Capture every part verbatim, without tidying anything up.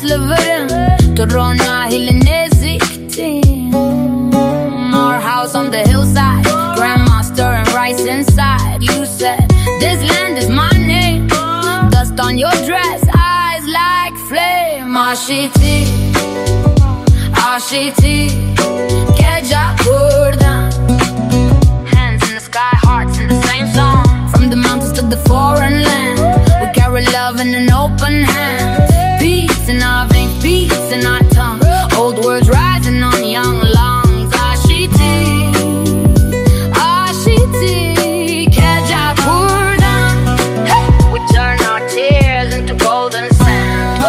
living to rona hilinezi our house on the hillside, grandma stirring rice inside. You said this land is my name, dust on your dress, eyes like flame. Ashiti, Ashiti, keja kurdan. Hands in the sky, hearts in the same song. From the mountains to the foreign land, we carry love in an open hand. Peace in our veins, peace in our tongue. Old words rising on young lungs. Ashiti, Ashiti, keja kurdan. Hey! We turn our tears into golden sand.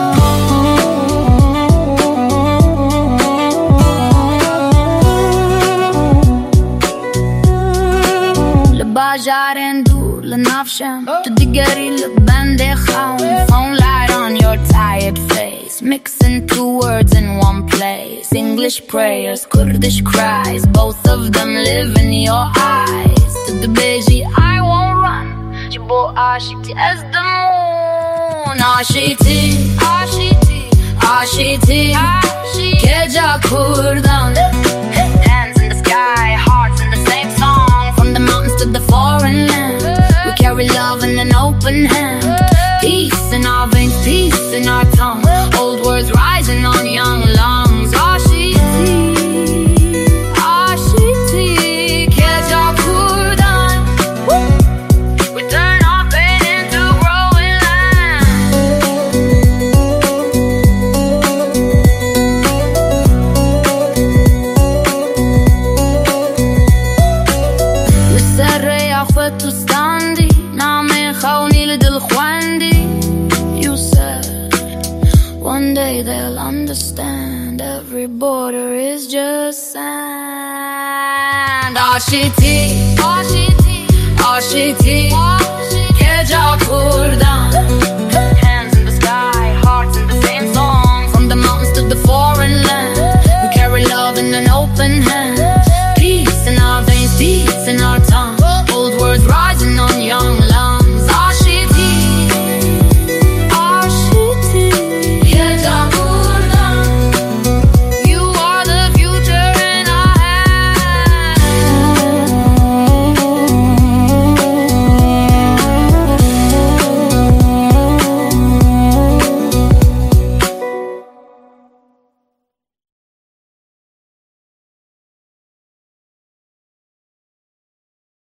لباجارين دور لنافشم تدقري لبندي خاون. Phone light on your tired face, mixing two words in one place. English prayers, Kurdish cries, both of them live in your eyes. To the beji I won't run, Jibo Ashiti as the moon. Ashiti, Ashiti, Ashiti, keja kurdan. Hands in the sky, hearts in the same song. From the mountains to the foreign land, we carry love in an open hand. Peace in our veins, peace in our tongue. Old words rising on young lungs. Ashiti, Ashiti, keja kurdan. We turn our pain into growing land. لسري عقبت وستاندي نعمل خوني لدل خواندي. You said one day they'll understand every border is just sand. Ashiti, Ashiti, Ashiti, keja kurdan.